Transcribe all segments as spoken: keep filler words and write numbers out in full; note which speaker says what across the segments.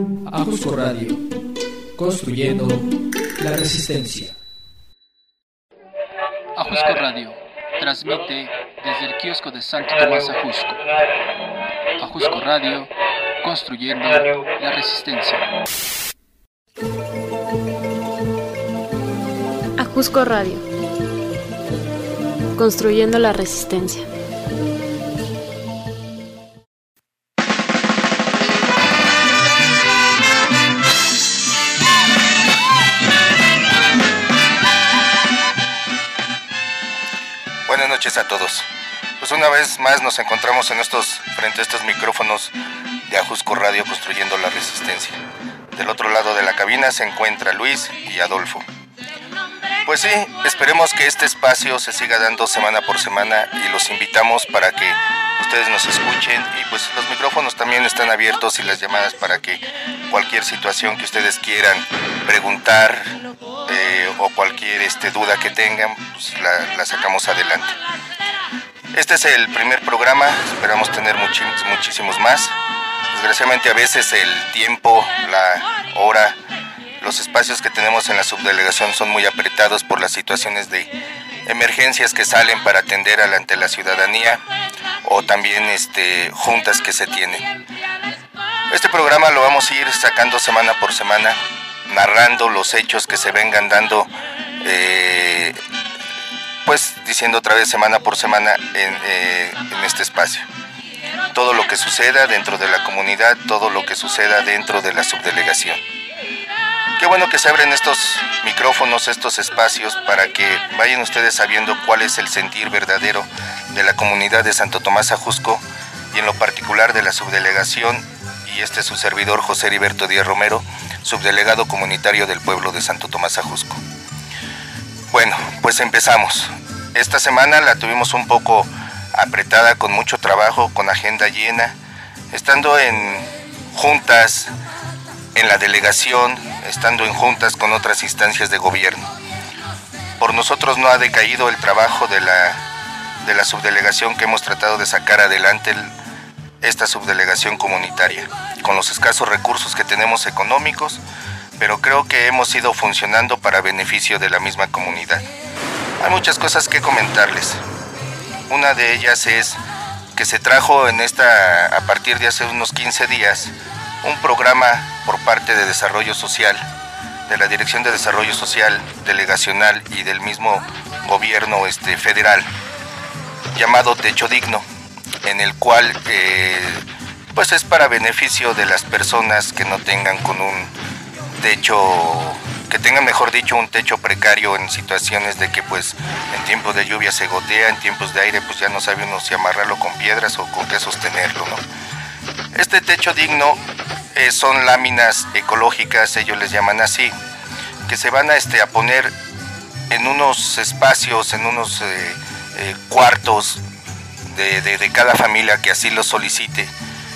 Speaker 1: Ajusco Radio, construyendo la resistencia.
Speaker 2: Ajusco Radio transmite desde el kiosco de Santo Tomás Ajusco. Ajusco Radio, construyendo la resistencia.
Speaker 3: Ajusco Radio, construyendo la resistencia.
Speaker 4: Buenas noches a todos. Pues una vez más nos encontramos en estos, frente a estos micrófonos de Ajusco Radio, construyendo la resistencia. Del otro lado de la cabina se encuentra Luis y Adolfo. Pues sí, esperemos que este espacio se siga dando semana por semana y los invitamos para que ustedes nos escuchen, y pues los micrófonos también están abiertos y las llamadas para que cualquier situación que ustedes quieran preguntar eh, o cualquier este, duda que tengan, pues la, la sacamos adelante. Este es el primer programa, esperamos tener much- muchísimos más. Desgraciadamente a veces el tiempo, la hora, los espacios que tenemos en la subdelegación son muy apretados por las situaciones de emergencias que salen para atender ante la ciudadanía, o también este, juntas que se tienen. Este programa lo vamos a ir sacando semana por semana, narrando los hechos que se vengan dando, eh, pues diciendo otra vez semana por semana en, eh, en este espacio. Todo lo que suceda dentro de la comunidad, todo lo que suceda dentro de la subdelegación. Qué bueno que se abren estos micrófonos, estos espacios, para que vayan ustedes sabiendo cuál es el sentir verdadero de la comunidad de Santo Tomás Ajusco, y en lo particular de la subdelegación, y este es su servidor José Heriberto Díaz Romero, subdelegado comunitario del pueblo de Santo Tomás Ajusco. Bueno, pues empezamos. Esta semana la tuvimos un poco apretada, con mucho trabajo, con agenda llena, estando en juntas, en la delegación, estando en juntas con otras instancias de gobierno. Por nosotros no ha decaído el trabajo de la, de la subdelegación, que hemos tratado de sacar adelante el, esta subdelegación comunitaria, con los escasos recursos que tenemos económicos, pero creo que hemos ido funcionando para beneficio de la misma comunidad. Hay muchas cosas que comentarles. Una de ellas es que se trajo en esta, a partir de hace unos quince días, un programa por parte de Desarrollo Social, de la Dirección de Desarrollo Social Delegacional y del mismo gobierno este, federal, llamado Techo Digno, en el cual eh, pues es para beneficio de las personas que no tengan con un techo, que tengan mejor dicho un techo precario, en situaciones de que pues en tiempos de lluvia se gotea, en tiempos de aire pues ya no sabe uno si amarrarlo con piedras o con qué sostenerlo, ¿no? Este techo digno eh, son láminas ecológicas, ellos les llaman así, que se van a, este, a poner en unos espacios, en unos eh, eh, cuartos de, de, de cada familia que así lo solicite,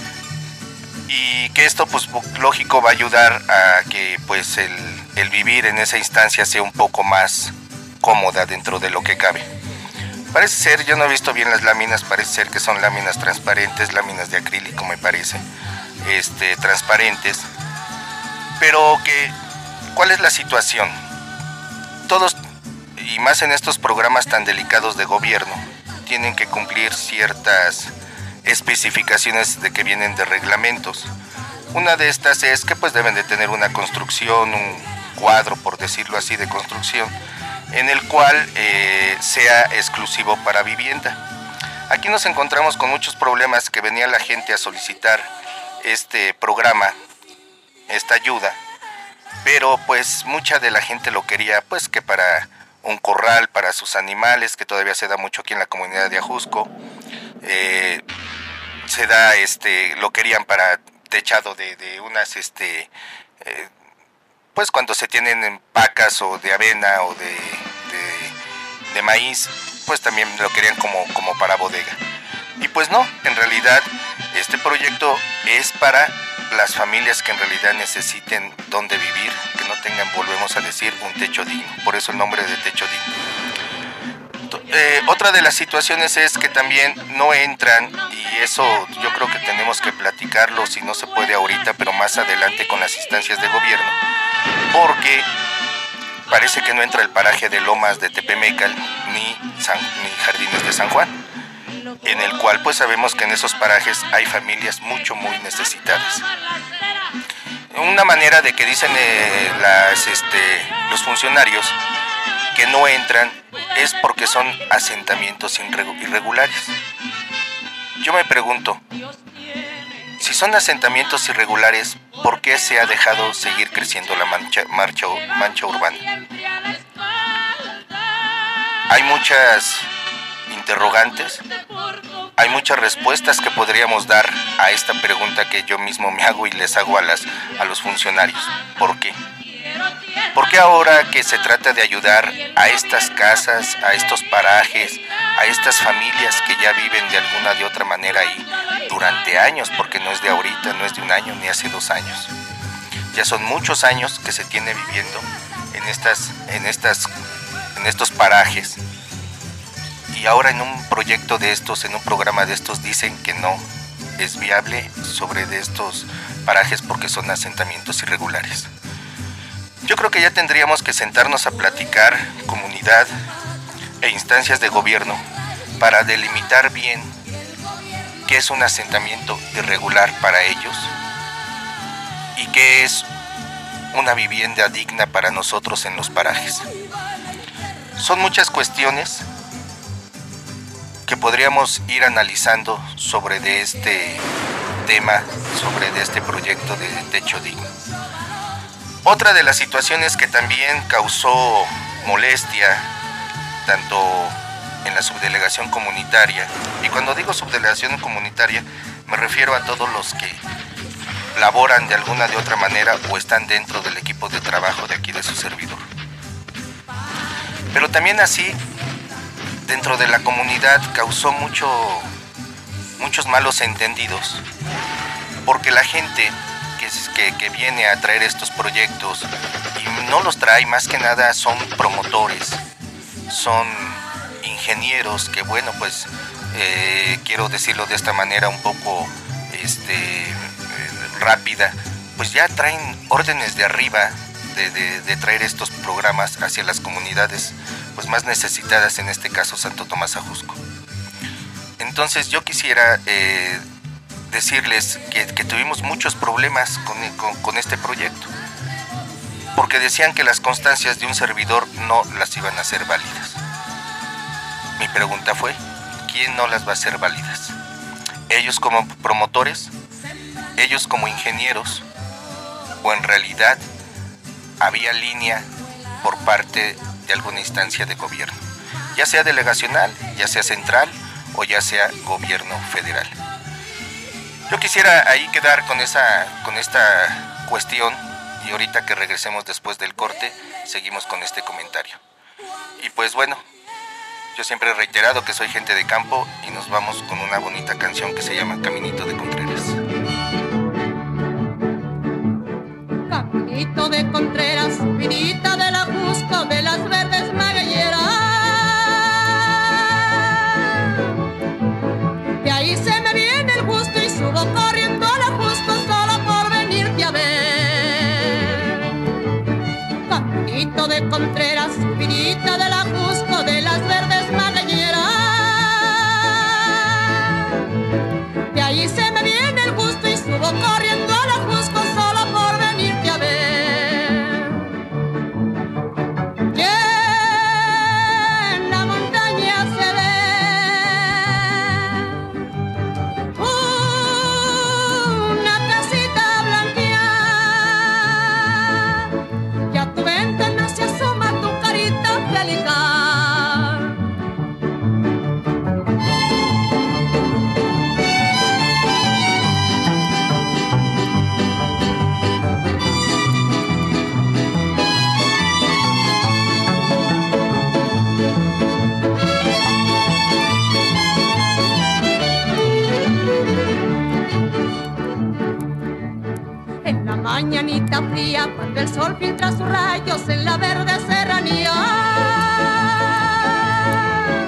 Speaker 4: y que esto pues lógico va a ayudar a que pues el, el vivir en esa instancia sea un poco más cómoda dentro de lo que cabe. Parece ser, yo no he visto bien las láminas, parece ser que son láminas transparentes, láminas de acrílico me parece, este, transparentes, pero que, ¿cuál es la situación? Todos, y más en estos programas tan delicados de gobierno, tienen que cumplir ciertas especificaciones de que vienen de reglamentos. Una de estas es que pues deben de tener una construcción, un cuadro, por decirlo así, de construcción, en el cual eh, sea exclusivo para vivienda. Aquí nos encontramos con muchos problemas, que venía la gente a solicitar este programa, esta ayuda, pero pues mucha de la gente lo quería pues que para un corral para sus animales, que todavía se da mucho aquí en la comunidad de Ajusco, eh, se da, este, lo querían para techado de, de unas, este, eh, pues cuando se tienen pacas o de avena o de, de, de maíz, pues también lo querían como, como para bodega. Y pues no, en realidad este proyecto es para las familias que en realidad necesiten dónde vivir, que no tengan, volvemos a decir, un techo digno. Por eso el nombre de Techo Digno. Exacto. Eh, otra de las situaciones es que también no entran, y eso yo creo que tenemos que platicarlo, si no se puede ahorita, pero más adelante con las instancias de gobierno, porque parece que no entra el paraje de Lomas de Tepemecal ni, San, ni Jardines de San Juan, en el cual pues sabemos que en esos parajes hay familias mucho, muy necesitadas. Una manera de que dicen eh, las, este, los funcionarios que no entran es porque son asentamientos irregulares. Yo me pregunto, si son asentamientos irregulares, ¿por qué se ha dejado seguir creciendo la mancha, marcha, mancha urbana? Hay muchas interrogantes, hay muchas respuestas que podríamos dar a esta pregunta que yo mismo me hago y les hago a, las, a los funcionarios. ¿Por qué? ¿Por qué ahora que se trata de ayudar a estas casas, a estos parajes, a estas familias que ya viven de alguna de otra manera ahí durante años, porque no es de ahorita, no es de un año ni hace dos años? Ya son muchos años que se tiene viviendo en estas, en estas, en estos parajes. Y ahora en un proyecto de estos, en un programa de estos, dicen que no es viable sobre de estos parajes porque son asentamientos irregulares. Yo creo que ya tendríamos que sentarnos a platicar, comunidad e instancias de gobierno, para delimitar bien qué es un asentamiento irregular para ellos y qué es una vivienda digna para nosotros en los parajes. Son muchas cuestiones que podríamos ir analizando sobre de este tema, sobre de este proyecto de techo digno. Otra de las situaciones que también causó molestia, tanto en la subdelegación comunitaria, y cuando digo subdelegación comunitaria, me refiero a todos los que laboran de alguna de otra manera o están dentro del equipo de trabajo de aquí de su servidor. Pero también así, dentro de la comunidad causó mucho, muchos malos entendidos, porque la gente Que, que viene a traer estos proyectos y no los trae, más que nada son promotores, son ingenieros que, bueno, pues eh, quiero decirlo de esta manera un poco este, eh, rápida, pues ya traen órdenes de arriba de, de, de traer estos programas hacia las comunidades pues más necesitadas, en este caso Santo Tomás Ajusco. Entonces yo quisiera eh, decirles que, que tuvimos muchos problemas con, con, con este proyecto, porque decían que las constancias de un servidor no las iban a hacer válidas. Mi pregunta fue, ¿quién no las va a hacer válidas? ¿Ellos como promotores? ¿Ellos como ingenieros? ¿O en realidad había línea por parte de alguna instancia de gobierno? Ya sea delegacional, ya sea central o ya sea gobierno federal. Yo quisiera ahí quedar con esa, con esta cuestión, y ahorita que regresemos después del corte, seguimos con este comentario. Y pues bueno, yo siempre he reiterado que soy gente de campo y nos vamos con una bonita canción que se llama Caminito de Contreras.
Speaker 5: Caminito de Contreras, vinita del Ajusco, de las verdes maguilleras. De ahí se me viene el gusto y subo corriendo al Ajusco solo por venirte a ver. Caminito de Contreras, vinita del Ajusco, de las verdes maguilleras. De ahí se me viene el gusto y subo corriendo al Ajusco solo por venirte a ver. Mañanita fría, cuando el sol filtra sus rayos en la verde serranía,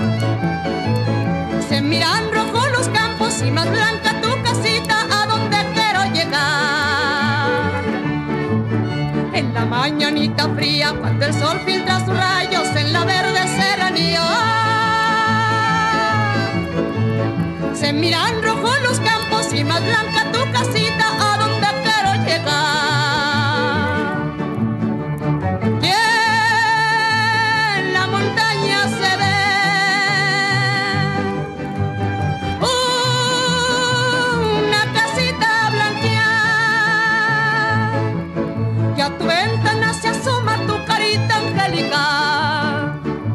Speaker 5: miran rojo los campos y más blanca tu casita, a donde quiero llegar. En la mañanita fría, cuando el sol filtra sus rayos en la verde serranía, se miran rojo los campos y más blanca tu casita, a donde quiero llegar. Y en la montaña se ve una casita blanqueada, y a tu ventana se asoma tu carita angelical.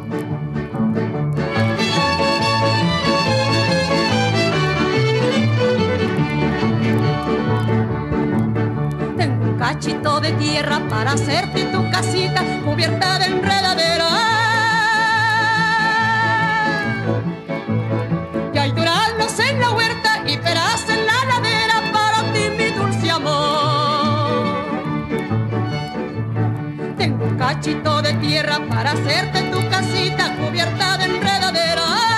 Speaker 5: Cachito de tierra para hacerte tu casita cubierta de enredadera, y hay duraznos en la huerta y peras en la ladera para ti, mi dulce amor. Tengo un cachito de tierra para hacerte tu casita cubierta de enredadera,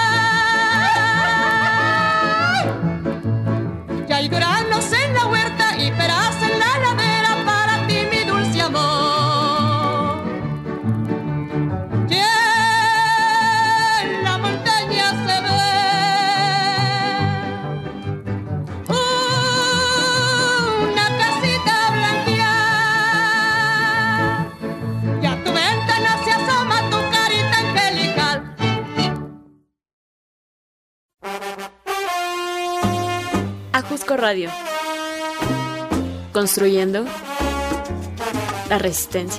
Speaker 5: y hay duraznos en la huerta y peras en la ladera para ti, mi dulce amor. Y en la montaña se ve una casita blanqueada, y a tu ventana se asoma tu carita angelical.
Speaker 3: Ajusco Radio. Construyendo la resistencia.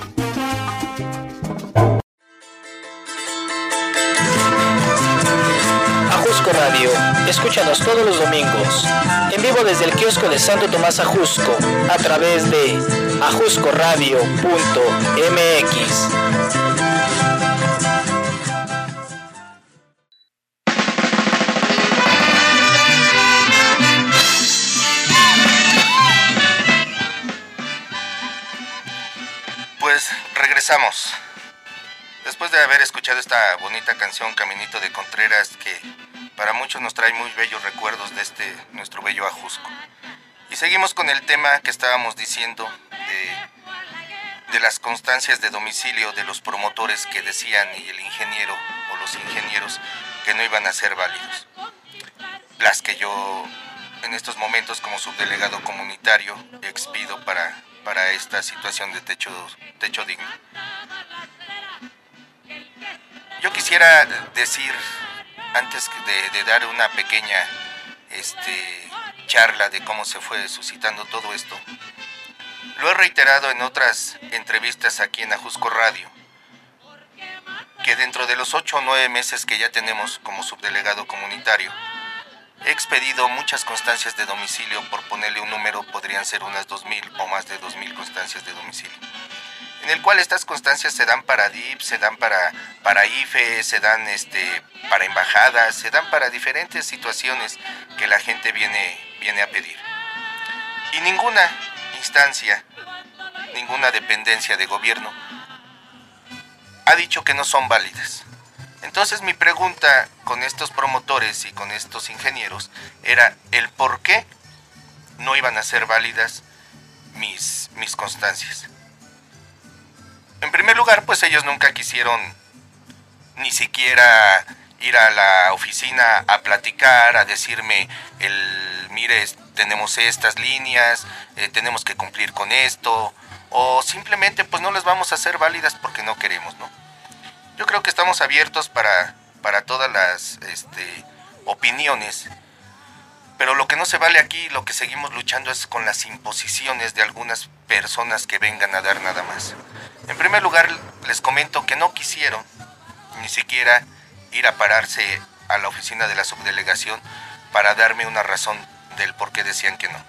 Speaker 1: Ajusco Radio. Escúchanos todos los domingos, en vivo desde el kiosco de Santo Tomás Ajusco, a través de ajusco radio punto m x.
Speaker 4: Pues regresamos. Después de haber escuchado esta bonita canción Caminito de Contreras, que para muchos nos trae muy bellos recuerdos de este nuestro bello Ajusco. Y seguimos con el tema que estábamos diciendo de, de las constancias de domicilio de los promotores que decían, y el ingeniero o los ingenieros, que no iban a ser válidos. Las que yo en estos momentos como subdelegado comunitario expido para, para esta situación de techo, techo digno. Yo quisiera decir, antes de, de dar una pequeña este, charla de cómo se fue suscitando todo esto, lo he reiterado en otras entrevistas aquí en Ajusco Radio, que dentro de los ocho o nueve meses que ya tenemos como subdelegado comunitario, he expedido muchas constancias de domicilio. Por ponerle un número, podrían ser unas dos mil o más de dos mil constancias de domicilio, en el cual estas constancias se dan para D I P, se dan para, para I F E, se dan este, para embajadas, se dan para diferentes situaciones que la gente viene, viene a pedir. Y ninguna instancia, ninguna dependencia de gobierno ha dicho que no son válidas. Entonces mi pregunta con estos promotores y con estos ingenieros era el por qué no iban a ser válidas mis, mis constancias. En primer lugar, pues ellos nunca quisieron ni siquiera ir a la oficina a platicar, a decirme, el, mire, tenemos estas líneas, eh, tenemos que cumplir con esto, o simplemente pues no les vamos a hacer válidas porque no queremos, ¿no? Yo creo que estamos abiertos para, para todas las este, opiniones, pero lo que no se vale aquí, lo que seguimos luchando es con las imposiciones de algunas personas que vengan a dar nada más. En primer lugar, les comento que no quisieron ni siquiera ir a pararse a la oficina de la subdelegación para darme una razón del por qué decían que no.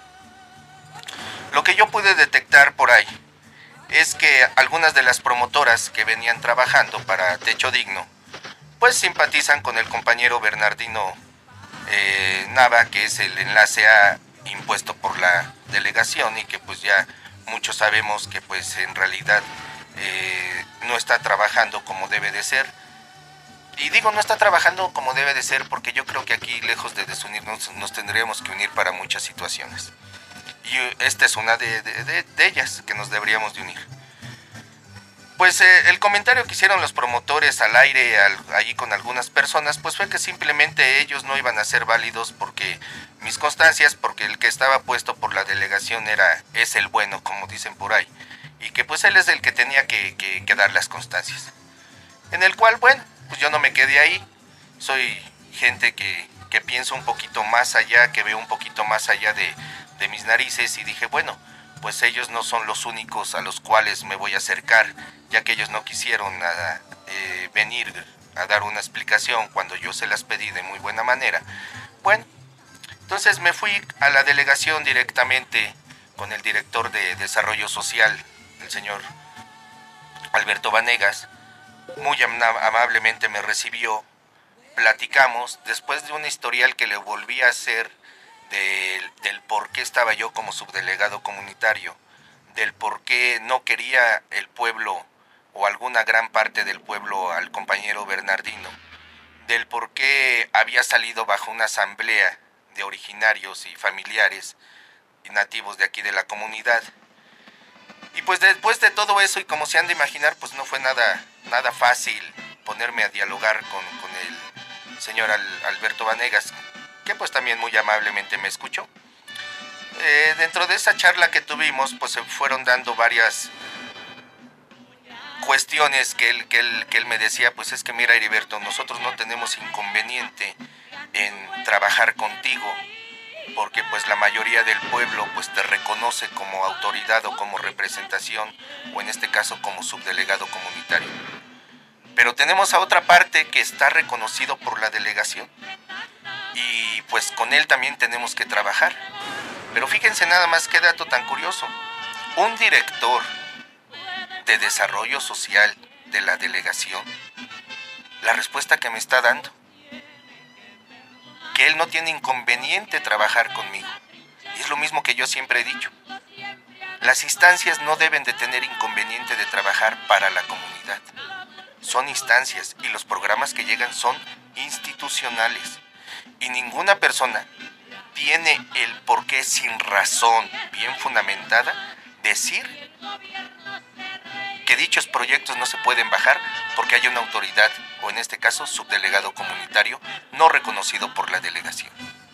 Speaker 4: Lo que yo pude detectar por ahí es que algunas de las promotoras que venían trabajando para Techo Digno, pues simpatizan con el compañero Bernardino eh, Nava, que es el enlace A impuesto por la delegación y que pues ya muchos sabemos que pues en realidad eh, no está trabajando como debe de ser. y digo, no está trabajando como debe de ser, porque yo creo que aquí, lejos de desunirnos, nos tendríamos que unir para muchas situaciones. Y esta es una de, de, de, de ellas que nos deberíamos de unir. Pues eh, el comentario que hicieron los promotores al aire, al, allí con algunas personas, pues fue que simplemente ellos no iban a ser válidos porque mis constancias, porque el que estaba puesto por la delegación era, es el bueno, como dicen por ahí, y que pues él es el que tenía que, que, que dar las constancias. En el cual, bueno, pues yo no me quedé ahí, soy gente que, que piensa un poquito más allá, que veo un poquito más allá de, de mis narices, y dije, bueno, pues ellos no son los únicos a los cuales me voy a acercar, ya que ellos no quisieron a, eh, venir a dar una explicación cuando yo se las pedí de muy buena manera. Bueno, entonces me fui a la delegación directamente con el director de Desarrollo Social, el señor Alberto Vanegas. Muy amablemente me recibió, platicamos, después de un historial que le volví a hacer del, del por qué estaba yo como subdelegado comunitario, del por qué no quería el pueblo o alguna gran parte del pueblo al compañero Bernardino, del por qué había salido bajo una asamblea de originarios y familiares y nativos de aquí de la comunidad. Y pues después de todo eso, y como se han de imaginar, pues no fue nada, nada fácil ponerme a dialogar con, con el señor Al, Alberto Vanegas, que pues también muy amablemente me escuchó. Eh, dentro de esa charla que tuvimos, pues se fueron dando varias cuestiones que él, que él, que él me decía, pues es que mira, Heriberto, nosotros no tenemos inconveniente en trabajar contigo, porque pues la mayoría del pueblo pues te reconoce como autoridad o como representación, o en este caso como subdelegado comunitario. Pero tenemos a otra parte que está reconocido por la delegación, y pues con él también tenemos que trabajar. Pero fíjense nada más qué dato tan curioso. Un director de desarrollo social de la delegación, la respuesta que me está dando, que él no tiene inconveniente trabajar conmigo. Y es lo mismo que yo siempre he dicho. Las instancias no deben de tener inconveniente de trabajar para la comunidad. Son instancias y los programas que llegan son institucionales. Y ninguna persona tiene el porqué sin razón bien fundamentada decir que dichos proyectos no se pueden bajar porque hay una autoridad, o en este caso subdelegado comunitario, no reconocido por la delegación.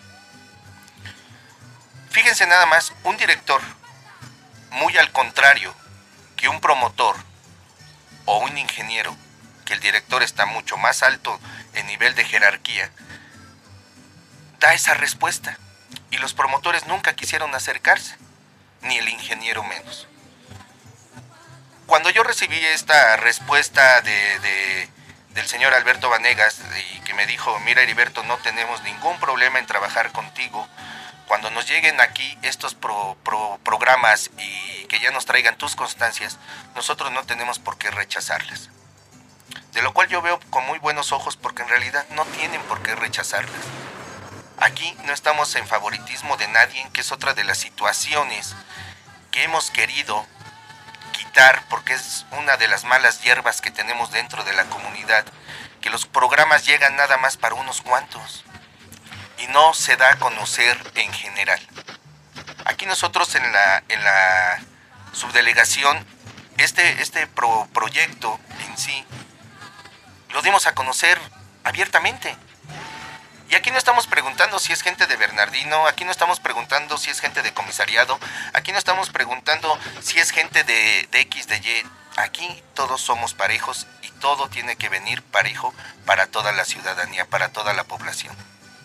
Speaker 4: Fíjense nada más, un director, muy al contrario que un promotor o un ingeniero, que el director está mucho más alto en nivel de jerarquía, da esa respuesta, y los promotores nunca quisieron acercarse, ni el ingeniero menos. Cuando yo recibí esta respuesta de, de, del señor Alberto Vanegas, y que me dijo, mira Heriberto, no tenemos ningún problema en trabajar contigo, cuando nos lleguen aquí estos pro, pro, programas y que ya nos traigan tus constancias, nosotros no tenemos por qué rechazarlas. De lo cual yo veo con muy buenos ojos, porque en realidad no tienen por qué rechazarlas. Aquí no estamos en favoritismo de nadie, que es otra de las situaciones que hemos querido quitar, porque es una de las malas hierbas que tenemos dentro de la comunidad, que los programas llegan nada más para unos cuantos y no se da a conocer en general. Aquí nosotros en la, en la subdelegación, este, este pro, proyecto en sí, lo dimos a conocer abiertamente. Y aquí no estamos preguntando si es gente de Bernardino, aquí no estamos preguntando si es gente de comisariado, aquí no estamos preguntando si es gente de, de X, de Y. Aquí todos somos parejos y todo tiene que venir parejo para toda la ciudadanía, para toda la población.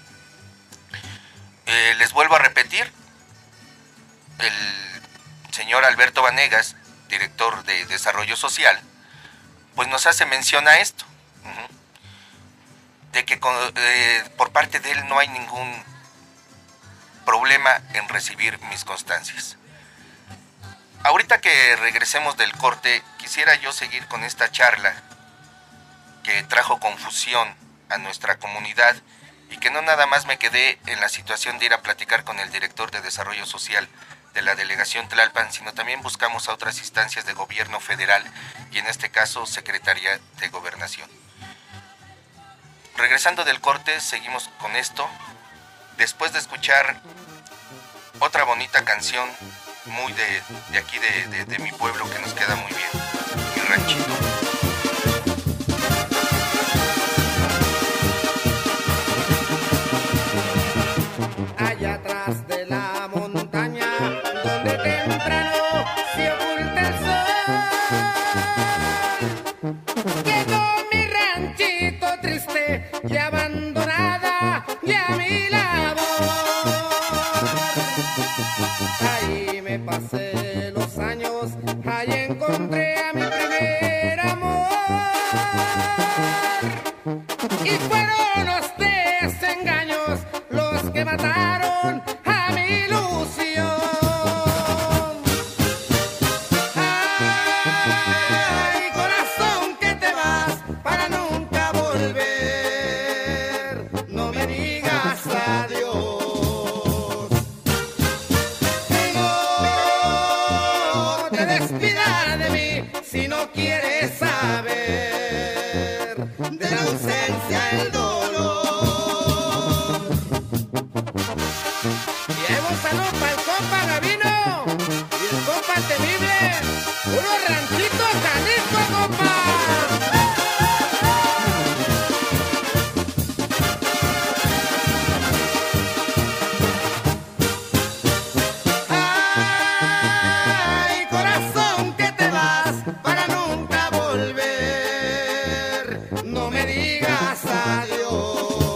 Speaker 4: Eh, les vuelvo a repetir, el señor Alberto Vanegas, director de Desarrollo Social, pues nos hace mención a esto. Uh-huh. De que con, eh, por parte de él no hay ningún problema en recibir mis constancias. Ahorita que regresemos del corte, quisiera yo seguir con esta charla que trajo confusión a nuestra comunidad, y que no nada más me quedé en la situación de ir a platicar con el director de Desarrollo Social de la Delegación Tlalpan, sino también buscamos a otras instancias de gobierno federal, y en este caso Secretaría de Gobernación. regresando del corte, seguimos con esto. Después de escuchar otra bonita canción muy de, de aquí de, de, de mi pueblo que nos queda muy bien, mi ranchito.
Speaker 6: Allá atrás de la montaña, donde temprano se oculta el sol, quedó mi ranchito triste y abandonada y a mi lado. Ahí me pasé los años, ahí encontré a mi primer amor. Y fueron los desengaños los que mataron a mi ilusión. Ay, corazón, que te vas para nunca volver. No me digas adiós. No te despidas de mí si no quieres saber de la ausencia, el dolor. Y hay un saludo para el compa Gavino y el compa Temible. Unos ranchitos Jalisco, compa. Ay, corazón, que te vas para nunca volver. No me digas adiós.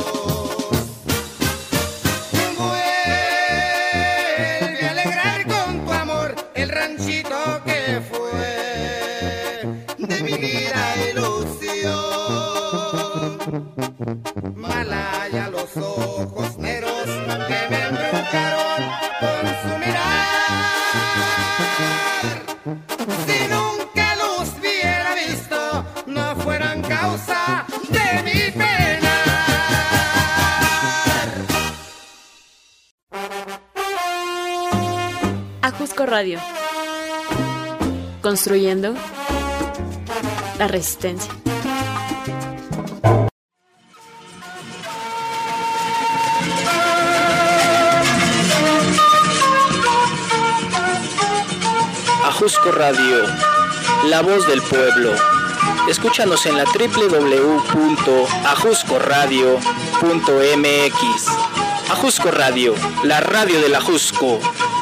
Speaker 6: Vuelve a alegrar con tu amor el ranchito que fue de mi vida ilusión. Malaya los ojos negros que me embrujaron con su mirar. Si nunca los hubiera visto, no fueran causa de mi pena.
Speaker 3: Ajusco Radio. Construyendo la resistencia.
Speaker 1: Ajusco Radio, la voz del pueblo. Escúchanos en la doble u doble u doble u punto ajusco radio punto m x. Ajusco Radio, la radio del Ajusco.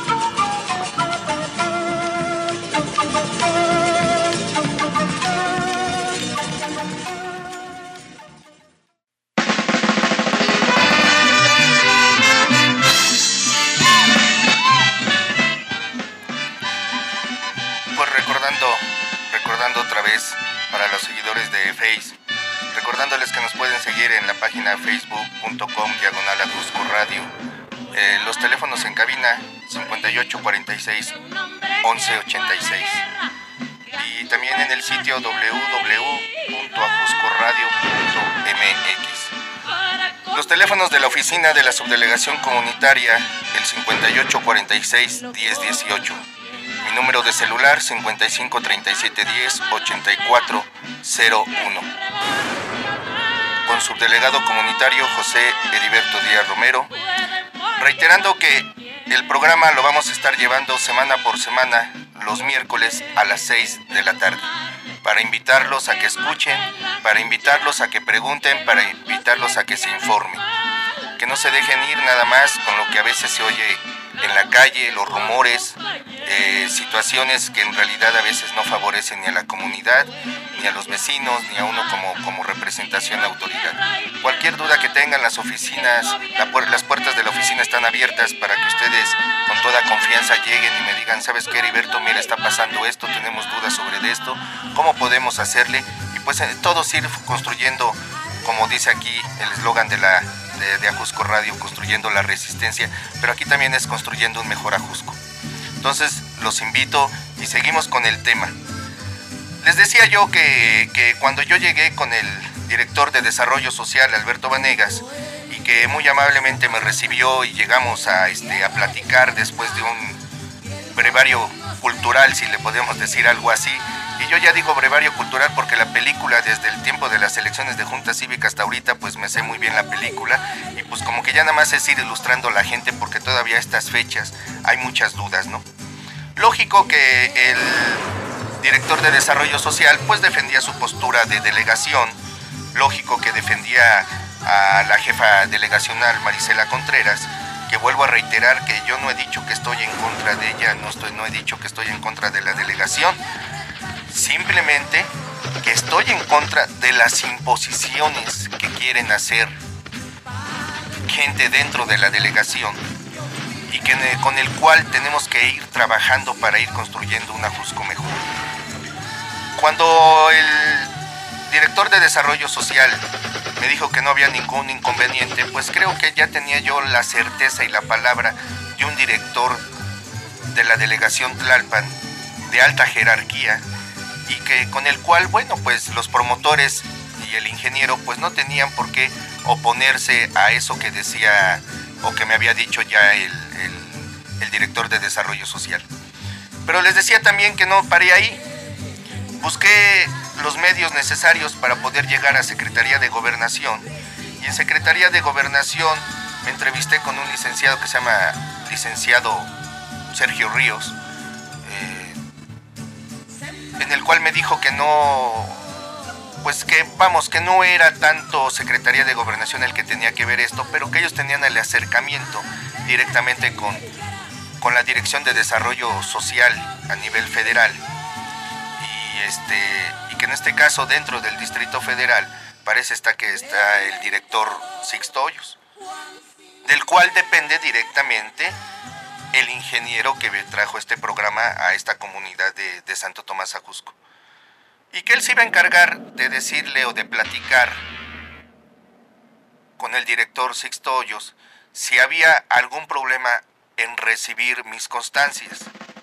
Speaker 4: Recordándoles que nos pueden seguir en la página facebook punto com diagonal Ajusco Radio. Eh, los teléfonos en cabina cincuenta y ocho cuarenta y seis once ochenta y seis. Y también en el sitio doble u doble u doble u punto ajusco radio punto m x. Los teléfonos de la oficina de la subdelegación comunitaria, el cincuenta y ocho cuarenta y seis diez dieciocho. Mi número de celular cincuenta y cinco treinta y siete diez ochenta y cuatro cero uno. Con subdelegado comunitario José Heriberto Díaz Romero, reiterando que el programa lo vamos a estar llevando semana por semana los miércoles a las seis de la tarde, para invitarlos a que escuchen, para invitarlos a que pregunten, para invitarlos a que se informen, que no se dejen ir nada más con lo que a veces se oye en la calle, los rumores, eh, situaciones que en realidad a veces no favorecen ni a la comunidad, ni a los vecinos, ni a uno como, como representación de autoridad. Cualquier duda que tengan, las oficinas, la puer- las puertas de la oficina están abiertas para que ustedes con toda confianza lleguen y me digan, ¿sabes qué, Heriberto? Mira, está pasando esto, tenemos dudas sobre esto, ¿cómo podemos hacerle? Y pues eh, todos ir construyendo, como dice aquí el eslogan de la de, de Ajusco Radio, construyendo la resistencia, pero aquí también es construyendo un mejor Ajusco. Entonces los invito y seguimos con el tema. Les decía yo que, que cuando yo llegué con el director de Desarrollo Social, Alberto Vanegas, y que muy amablemente me recibió y llegamos a, este, a platicar después de un brevario cultural, si le podemos decir algo así. Y yo ya digo brevario cultural porque la película, desde el tiempo de las elecciones de Junta Cívica hasta ahorita, pues me sé muy bien la película. Y pues como que ya nada más es ir ilustrando a la gente, porque todavía a estas fechas hay muchas dudas, ¿no? Lógico que el director de Desarrollo Social pues defendía su postura de delegación. Lógico que defendía a la jefa delegacional Marisela Contreras, que vuelvo a reiterar que yo no he dicho que estoy en contra de ella, no, estoy, no he dicho que estoy en contra de la delegación, simplemente que estoy en contra de las imposiciones que quieren hacer gente dentro de la delegación y que, con el cual tenemos que ir trabajando para ir construyendo una Ajusco mejor. Cuando el director de Desarrollo Social me dijo que no había ningún inconveniente, pues creo que ya tenía yo la certeza y la palabra de un director de la delegación Tlalpan de alta jerarquía, y que con el cual, bueno, pues los promotores y el ingeniero pues no tenían por qué oponerse a eso que decía o que me había dicho ya el, el, el director de Desarrollo Social. Pero les decía también que no paré ahí. Busqué los medios necesarios para poder llegar a Secretaría de Gobernación, y en Secretaría de Gobernación me entrevisté con un licenciado que se llama licenciado Sergio Ríos, eh, en el cual me dijo que no, pues que vamos, que no era tanto Secretaría de Gobernación el que tenía que ver esto, pero que ellos tenían el acercamiento directamente con, con la Dirección de Desarrollo Social a nivel federal. Este, y que en este caso dentro del Distrito Federal parece está que está el director Sixto Hoyos, del cual depende directamente el ingeniero que trajo este programa a esta comunidad de, de Santo Tomás Ajusco, y que él se iba a encargar de decirle o de platicar con el director Sixto Hoyos si había algún problema en recibir mis constancias.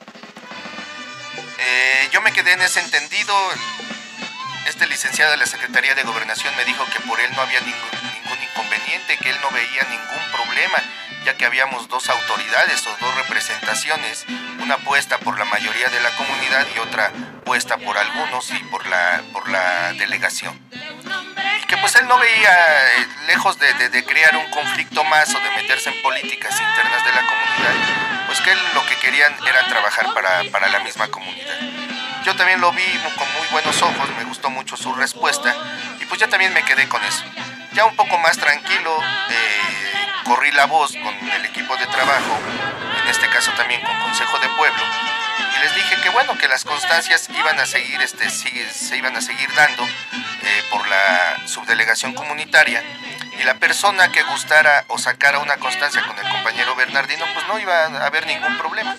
Speaker 4: Eh, yo me quedé en ese entendido. Este licenciado de la Secretaría de Gobernación me dijo que por él no había ningún, ningún inconveniente, que él no veía ningún problema, ya que habíamos dos autoridades o dos representaciones, una puesta por la mayoría de la comunidad y otra puesta por algunos y por la, por la delegación. Y que pues él no veía, eh, lejos de, de, de crear un conflicto más o de meterse en políticas internas de la comunidad, pues que él lo que querían era trabajar para, para la misma comunidad. Yo también lo vi con muy buenos ojos, me gustó mucho su respuesta, y pues ya también me quedé con eso. Ya un poco más tranquilo, eh, corrí la voz con el equipo de trabajo, en este caso también con Consejo de Pueblo, y les dije que bueno, que las constancias iban a seguir, este, sí, se iban a seguir dando eh, por la subdelegación comunitaria, y la persona que gustara o sacara una constancia con el compañero Bernardino, pues no iba a haber ningún problema.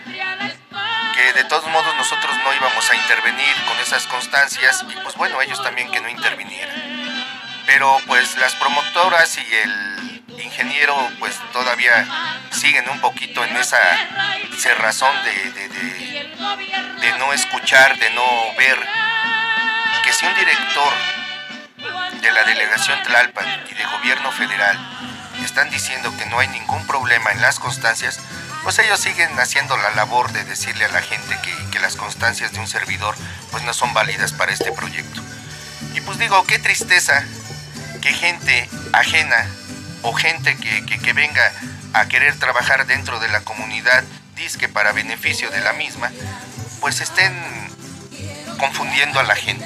Speaker 4: Que de todos modos nosotros no íbamos a intervenir con esas constancias, y pues bueno, ellos también que no intervinieran. Pero pues las promotoras y el ingeniero pues todavía siguen un poquito en esa cerrazón de, de, de, de no escuchar, de no ver que si un director de la delegación Tlalpan y de gobierno federal están diciendo que no hay ningún problema en las constancias, pues ellos siguen haciendo la labor de decirle a la gente que, que las constancias de un servidor pues no son válidas para este proyecto. Y pues digo, qué tristeza que gente ajena o gente que, que, que venga a querer trabajar dentro de la comunidad, dizque para beneficio de la misma, pues estén confundiendo a la gente.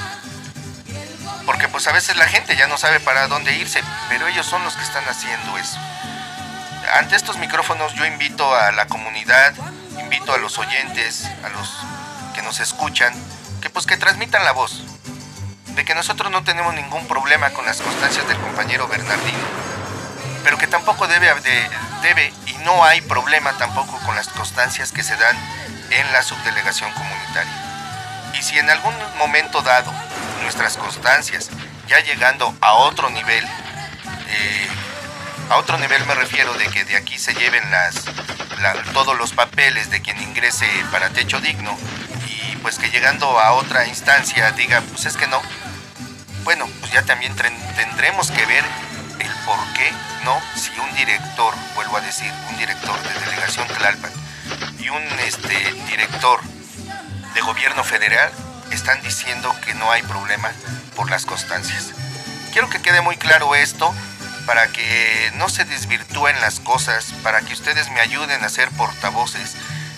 Speaker 4: Porque pues a veces la gente ya no sabe para dónde irse, pero ellos son los que están haciendo eso. Ante estos micrófonos yo invito a la comunidad, invito a los oyentes, a los que nos escuchan, que pues que transmitan la voz, de que nosotros no tenemos ningún problema con las constancias del compañero Bernardino, pero que tampoco debe, de, debe y no hay problema tampoco con las constancias que se dan en la subdelegación comunitaria. Y si en algún momento dado nuestras constancias, ya llegando a otro nivel, eh, a otro nivel me refiero de que de aquí se lleven las, la, todos los papeles de quien ingrese para techo digno, y pues que llegando a otra instancia diga, pues es que no, bueno, pues ya también tendremos que ver por qué no, si un director, vuelvo a decir, un director de delegación Tlalpan y un este, director de gobierno federal están diciendo que no hay problema por las constancias. Quiero que quede muy claro esto para que no se desvirtúen las cosas, para que ustedes me ayuden a ser portavoces.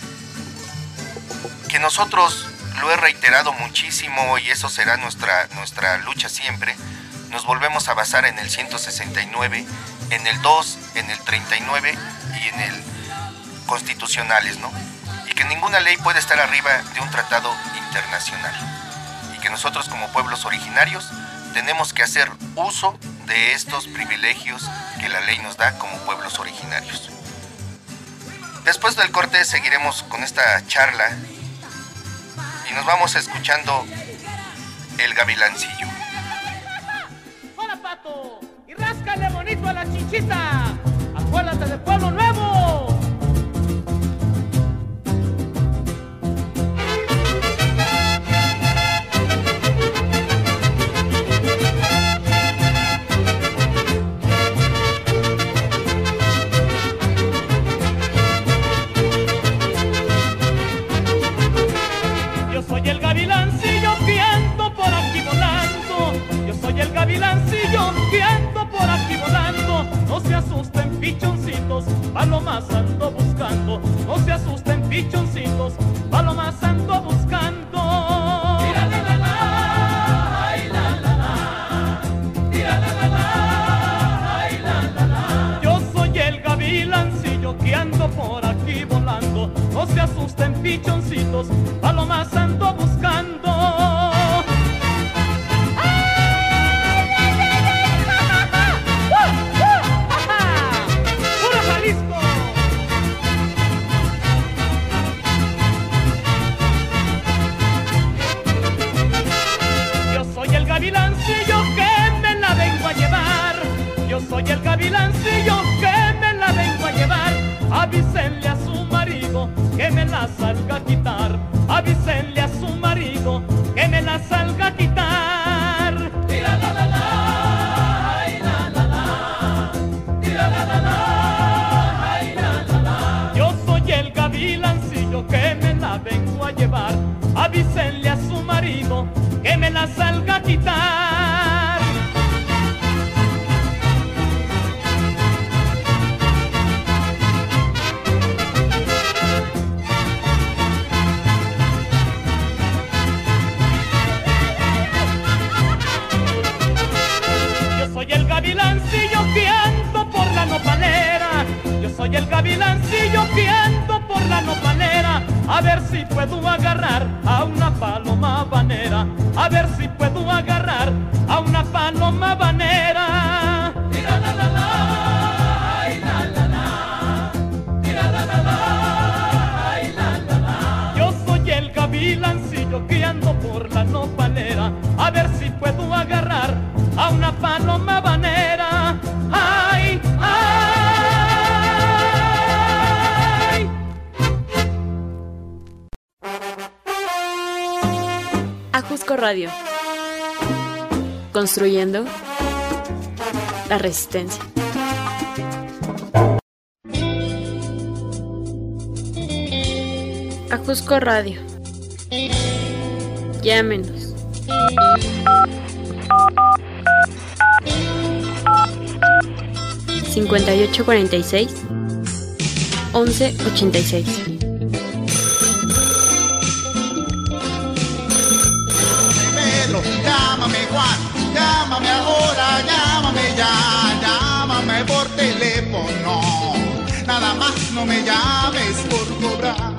Speaker 4: Que nosotros, lo he reiterado muchísimo y eso será nuestra, nuestra lucha siempre, nos volvemos a basar en el ciento sesenta y nueve, en el dos, en el treinta y nueve y en el constitucionales, ¿no? Y que ninguna ley puede estar arriba de un tratado internacional. Y que nosotros como pueblos originarios tenemos que hacer uso de estos privilegios que la ley nos da como pueblos originarios. Después del corte seguiremos con esta charla y nos vamos escuchando El Gavilancillo.
Speaker 7: ¡Hola, Pato! ¡Y ráscale bonito a la chichita! ¡Acuérdate de Pueblo Nuevo! Soy el gavilancillo que ando por aquí volando. Yo soy el gavilancillo que ando por aquí volando. No se asusten pichoncitos, palomas ando buscando. No se asusten pichoncitos, palomas ando buscando. Tira la la la, ay la la la. Tira la la la, ay la la la. Yo soy el gavilancillo que ando por aquí volando. No se asusten pichoncitos, palomas ando buscando. ¡Puro Jalisco! Yo soy el gavilancillo que me la vengo a llevar. Yo soy el gavilancillo que me la vengo a llevar. Avísenle a su marido que me la salga a quitar. Avísenle a su marido que me la salga a quitar. Tira la la la, ay la la la. Tira la la la, ay la la la. Yo soy el gavilancillo que me la vengo a llevar. Avísenle a su marido que me la salga a quitar. Soy el gavilancillo que ando por la nopalera. Yo soy el gavilancillo que ando por la nopalera. A ver si puedo agarrar a una paloma habanera. A ver si puedo agarrar a una paloma habanera. Tira la la la, ay la la la. Tira la la la, ay la la la. Yo soy el gavilancillo que ando por la nopalera. A ver si puedo agarrar a una paloma habanera. ¡Ay, ay!
Speaker 3: Ajusco Radio. Construyendo la resistencia. Ajusco Radio. Llámenos. cincuenta y ocho cuarenta y seis, once ochenta y seis.
Speaker 6: Pedro, llámame Juan, llámame ahora, llámame ya, llámame por teléfono. Nada más no me llames por cobrar.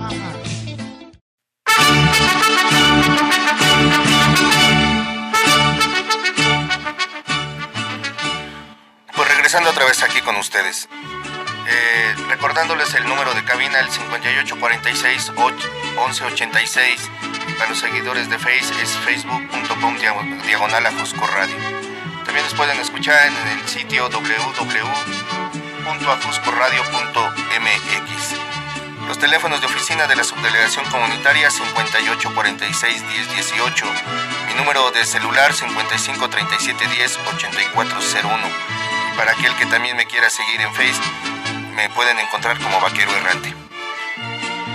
Speaker 4: Regresando otra vez aquí con ustedes, eh, recordándoles el número de cabina, el cincuenta y ocho cuarenta y seis, once ochenta y seis, y para los seguidores de Face es facebook punto com diagonal Ajusco Radio. También nos pueden escuchar en el sitio doble u doble u doble u punto ajusco radio punto m x. Los teléfonos de oficina de la Subdelegación Comunitaria cincuenta y ocho cuarenta y seis, diez dieciocho, mi número de celular cincuenta y cinco treinta y siete diez, ochenta y cuatro cero uno. Para aquel que también me quiera seguir en Facebook, me pueden encontrar como Vaquero Errante.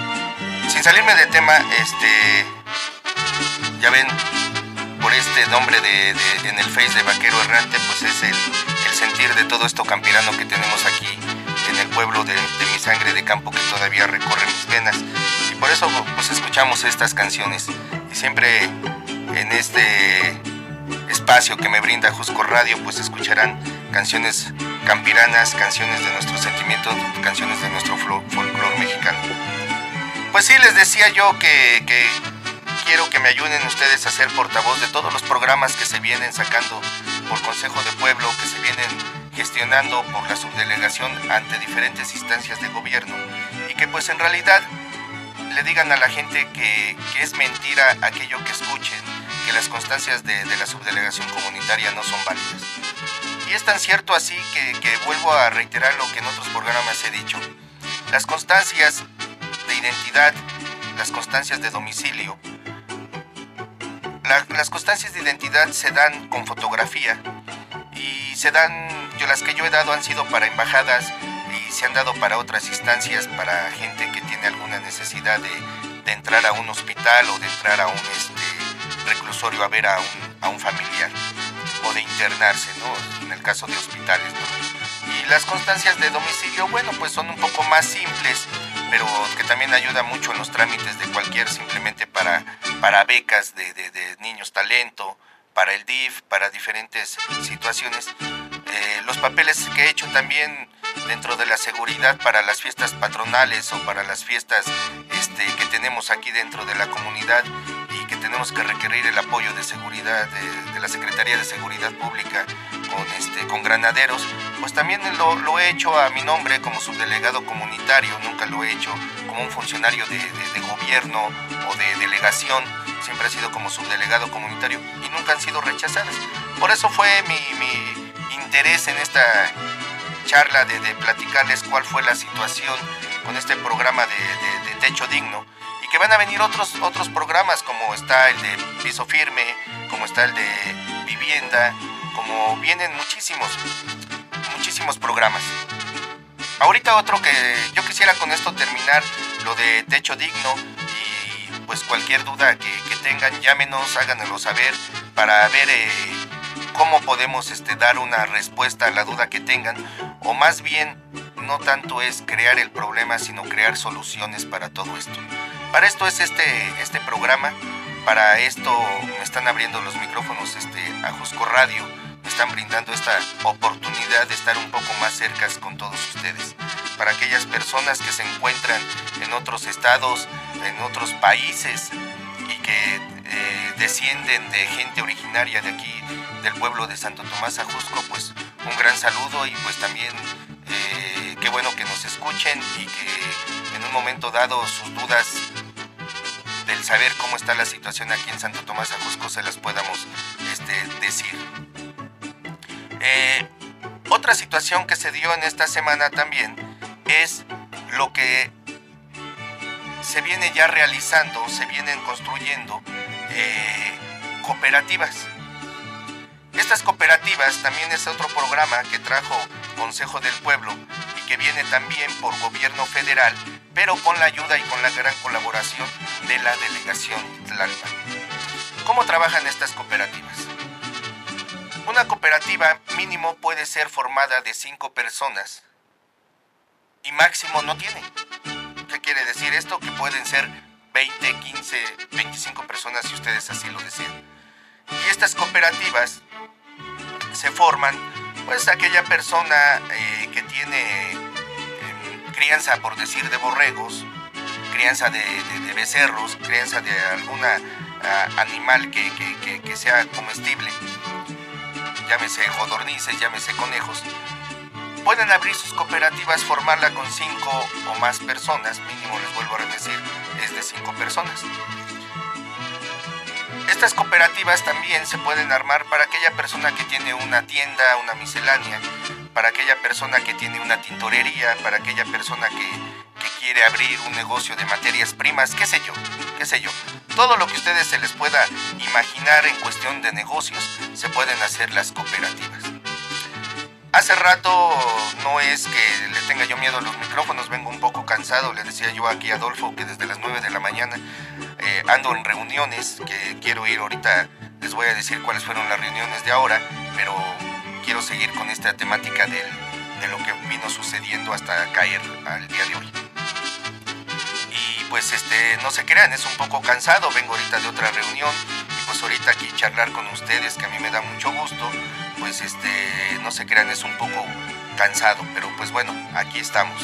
Speaker 4: Sin salirme de tema, este, ya ven, por este nombre de, de, en el Face de Vaquero Errante, pues es el, el sentir de todo esto campirano que tenemos aquí en el pueblo de, de mi sangre de campo que todavía recorre mis venas. Y por eso pues escuchamos estas canciones. Y siempre en este espacio que me brinda Ajusco Radio, pues escucharán canciones campiranas, canciones de nuestros sentimientos, canciones de nuestro folclore mexicano. Pues sí, les decía yo que, que quiero que me ayuden ustedes a ser portavoz de todos los programas que se vienen sacando por Consejo de Pueblo, que se vienen gestionando por la subdelegación ante diferentes instancias de gobierno, y que pues en realidad le digan a la gente que, que es mentira aquello que escuchen, que las constancias de, de la subdelegación comunitaria no son válidas. Y es tan cierto así que, que vuelvo a reiterar lo que en otros programas he dicho. Las constancias de identidad, las constancias de domicilio, la, las constancias de identidad se dan con fotografía y se dan, yo las que yo he dado han sido para embajadas y se han dado para otras instancias, para gente que tiene alguna necesidad de, de entrar a un hospital o de entrar a un este, reclusorio a ver a un, a un familiar, o de internarse, ¿no? En el caso de hospitales, ¿no? Y las constancias de domicilio, bueno, pues son un poco más simples, pero que también ayuda mucho en los trámites de cualquier, simplemente para, para becas de, de, de niños talento, para el D I F, para diferentes situaciones. Eh, los papeles que he hecho también dentro de la seguridad para las fiestas patronales o para las fiestas este, que tenemos aquí dentro de la comunidad y que tenemos que requerir el apoyo de seguridad de, de la Secretaría de Seguridad Pública con, este, con granaderos, pues también lo, lo he hecho a mi nombre como subdelegado comunitario, nunca lo he hecho como un funcionario de, de, de gobierno o de delegación, siempre ha sido como subdelegado comunitario y nunca han sido rechazadas. Por eso fue mi, mi interés en esta charla de, de platicarles cuál fue la situación con este programa de, de, de Techo Digno, y que van a venir otros, otros programas, como está el de Piso Firme, como está el de Vivienda, como vienen muchísimos, muchísimos programas. Ahorita otro que yo quisiera con esto terminar, lo de Techo Digno, y pues cualquier duda que, que tengan, llámenos, háganoslo saber para ver eh, cómo podemos este, dar una respuesta a la duda que tengan, o más bien no tanto es crear el problema, sino crear soluciones para todo esto. Para esto es este, este programa, para esto me están abriendo los micrófonos este, Ajusco Radio, me están brindando esta oportunidad de estar un poco más cerca con todos ustedes. Para aquellas personas que se encuentran en otros estados, en otros países y que eh, descienden de gente originaria de aquí, del pueblo de Santo Tomás Ajusco, pues un gran saludo, y pues también eh, qué bueno que nos escuchen y que en un momento dado sus dudas del saber cómo está la situación aquí en Santo Tomás Ajusco se las podamos este, decir. Eh, otra situación que se dio en esta semana también es lo que se viene ya realizando, se vienen construyendo eh, cooperativas. Estas cooperativas también es otro programa que trajo Consejo del Pueblo y que viene también por gobierno federal, pero con la ayuda y con la gran colaboración de la delegación Tlalpan. ¿Cómo trabajan estas cooperativas? Una cooperativa mínimo puede ser formada de cinco personas y máximo no tiene. ¿Qué quiere decir esto? Que pueden ser veinte, quince, veinticinco personas si ustedes así lo desean. Y estas cooperativas se forman, pues aquella persona eh, que tiene eh, crianza, por decir, de borregos, crianza de, de, de becerros, crianza de alguna uh, animal que, que, que, que sea comestible, llámese codornices, llámese conejos, pueden abrir sus cooperativas, formarla con cinco o más personas, mínimo les vuelvo a decir, es de cinco personas. Estas cooperativas también se pueden armar para aquella persona que tiene una tienda, una miscelánea, para aquella persona que tiene una tintorería, para aquella persona que, que quiere abrir un negocio de materias primas, qué sé yo, qué sé yo. Todo lo que ustedes se les pueda imaginar en cuestión de negocios, se pueden hacer las cooperativas. hace rato no es que le tenga yo miedo a los micrófonos, vengo un poco cansado. Le decía yo aquí a Adolfo que desde las nueve de la mañana eh, ando en reuniones, que quiero ir ahorita, les voy a decir cuáles fueron las reuniones de ahora, pero quiero seguir con esta temática del, de lo que vino sucediendo hasta caer al día de hoy. Y pues este, no se crean, es un poco cansado, vengo ahorita de otra reunión y pues ahorita aquí charlar con ustedes, que a mí me da mucho gusto, pues este, no se crean, es un poco cansado, pero pues bueno, aquí estamos.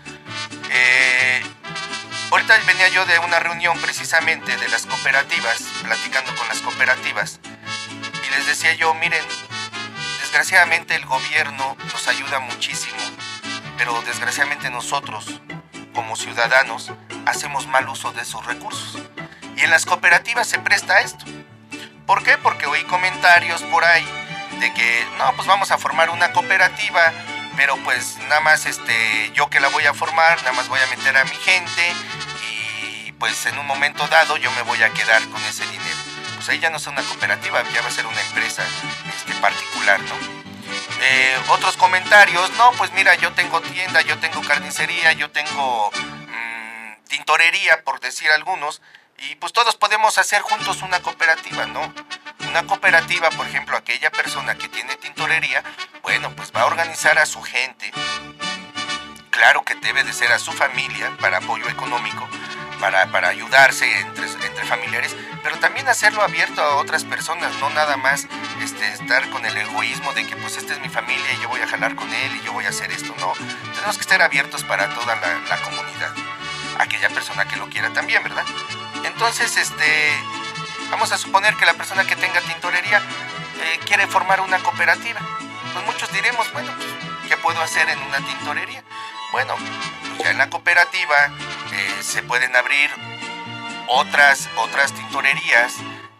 Speaker 4: Eh, ahorita venía yo de una reunión precisamente de las cooperativas, platicando con las cooperativas, y les decía yo, miren, desgraciadamente el gobierno nos ayuda muchísimo, pero desgraciadamente nosotros, como ciudadanos, hacemos mal uso de esos recursos. Y en las cooperativas se presta esto. ¿Por qué? Porque oí comentarios por ahí de que, no, pues vamos a formar una cooperativa, pero pues nada más este, yo que la voy a formar, nada más voy a meter a mi gente y pues en un momento dado yo me voy a quedar con ese dinero. Pues ahí ya no es una cooperativa, ya va a ser una empresa este, particular, ¿no? Eh, otros comentarios, no, pues mira, yo tengo tienda, yo tengo carnicería, yo tengo mmm, tintorería, por decir algunos, y pues todos podemos hacer juntos una cooperativa, ¿no? Una cooperativa, por ejemplo, aquella persona que tiene tintorería, bueno, pues va a organizar a su gente, claro que debe de ser a su familia para apoyo económico, para, para ayudarse entre, entre familiares, pero también hacerlo abierto a otras personas, no nada más este, estar con el egoísmo de que pues esta es mi familia y yo voy a jalar con él y yo voy a hacer esto, no, tenemos que estar abiertos para toda la, la comunidad, aquella persona que lo quiera también, ¿verdad? Entonces, este, vamos a suponer que la persona que tenga tintorería eh, quiere formar una cooperativa, pues muchos diremos, bueno, pues, ¿qué puedo hacer en una tintorería? Bueno, pues ya en la cooperativa eh, se pueden abrir otras, otras tintorerías,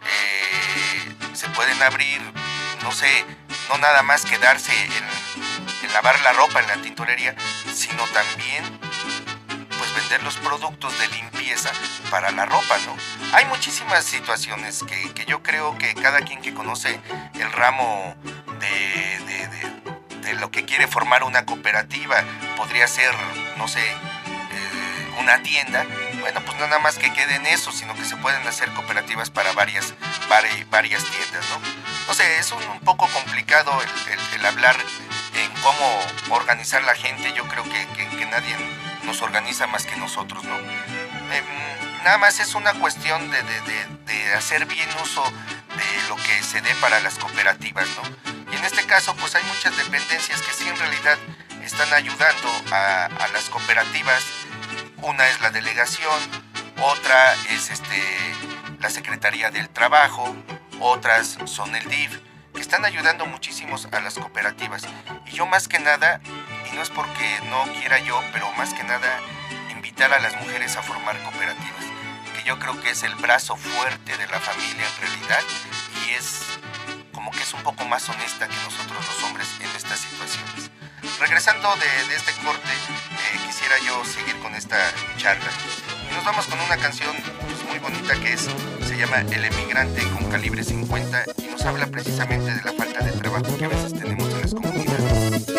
Speaker 4: eh, se pueden abrir, no sé, no nada más quedarse en, en lavar la ropa en la tintorería, sino también pues vender los productos de limpieza para la ropa, ¿no? Hay muchísimas situaciones que, que yo creo que cada quien que conoce el ramo de, de, de, de lo que quiere formar una cooperativa, podría ser, no sé, eh, una tienda, bueno, pues no nada más que quede en eso, sino que se pueden hacer cooperativas para varias, vari, varias tiendas, ¿no? No sé, es un, un poco complicado el, el, el hablar en cómo organizar la gente. Yo creo que, que, que nadie nos organiza más que nosotros, ¿no? Eh, nada más es una cuestión de, de, de, de hacer bien uso de lo que se dé para las cooperativas, ¿no? Y en este caso, pues hay muchas dependencias que sí en realidad están ayudando a, a las cooperativas. Una es la delegación, otra es este, la Secretaría del Trabajo, otras son el D I F, que están ayudando muchísimos a las cooperativas. Y yo más que nada, y no es porque no quiera yo, pero más que nada invitar a las mujeres a formar cooperativas, que yo creo que es el brazo fuerte de la familia en realidad, y es como que es un poco más honesta que nosotros los hombres en estas situaciones. Regresando de, de este corte, eh, quisiera yo seguir con esta charla. Y nos vamos con una canción pues, muy bonita que es, se llama El Emigrante con Calibre cincuenta, y nos habla precisamente de la falta de trabajo que a veces tenemos en las comunidades.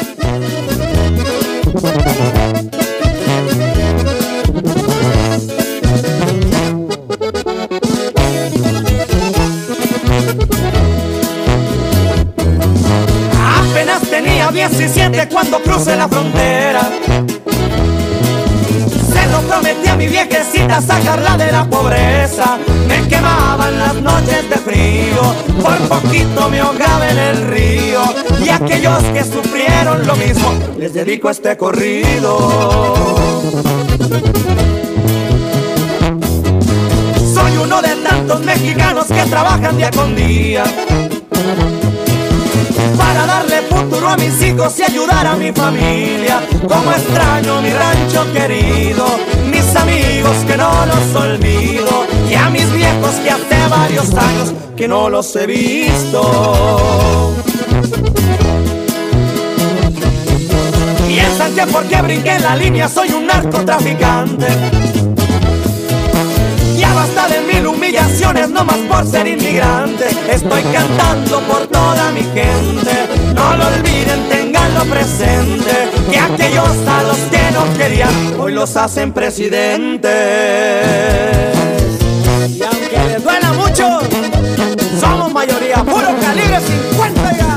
Speaker 6: Apenas tenía diecisiete cuando crucé la frontera. Se lo prometí a mi viejecita sacarla de la pobreza. Me quemaban las noches de frío, por poquito me ahogaba en el río. Y aquellos que sufrieron lo mismo, les dedico este corrido. Soy uno de tantos mexicanos que trabajan día con día para darle futuro a mis hijos y ayudar a mi familia. Como extraño mi rancho querido, mis amigos que no los olvido, y a mis viejos que hace varios años que no los he visto. Piensan que porque brinqué en la línea soy un narcotraficante. Ya basta de mil humillaciones, no más por ser inmigrante. Estoy cantando por toda mi gente, no lo olviden, tenganlo lo presente, que aquellos a los que no querían hoy los hacen presidentes. Y aunque les duela mucho, somos mayoría, puro calibre cincuenta ya.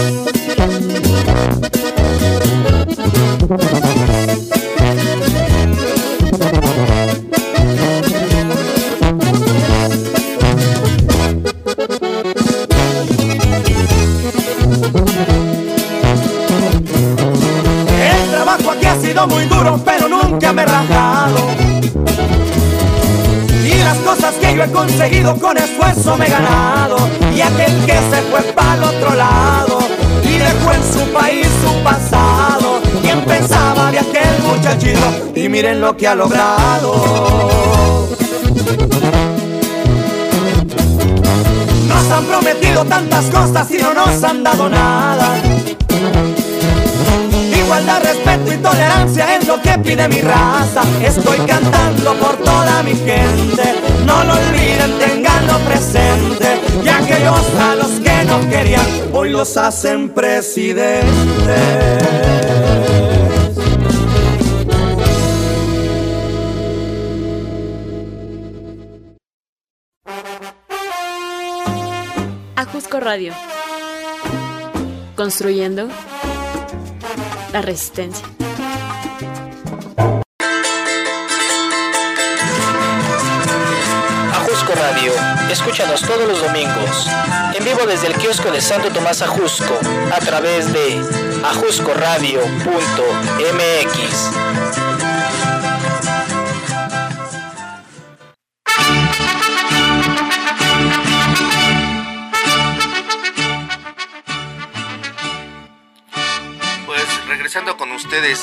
Speaker 6: El trabajo aquí ha sido muy duro, pero nunca me he rajado. Y las cosas que yo he conseguido con esfuerzo me he ganado. Y aquel que se fue para el otro lado y dejó en su país su pasado, ¿quién pensaba de aquel muchachito? Y miren lo que ha logrado. Nos han prometido tantas cosas y no nos han dado nada. Igualdad, respeto y tolerancia es lo que pide mi raza. Estoy cantando por toda mi gente, no lo olviden, tenganlo presente. Y aquellos a los que no querían hoy los hacen presidentes.
Speaker 3: Ajusco Radio. Construyendo la resistencia.
Speaker 1: Ajusco Radio. Escúchanos todos los domingos, en vivo desde el kiosco de Santo Tomás Ajusco, a través de ajusco radio punto m x.
Speaker 4: Regresando con ustedes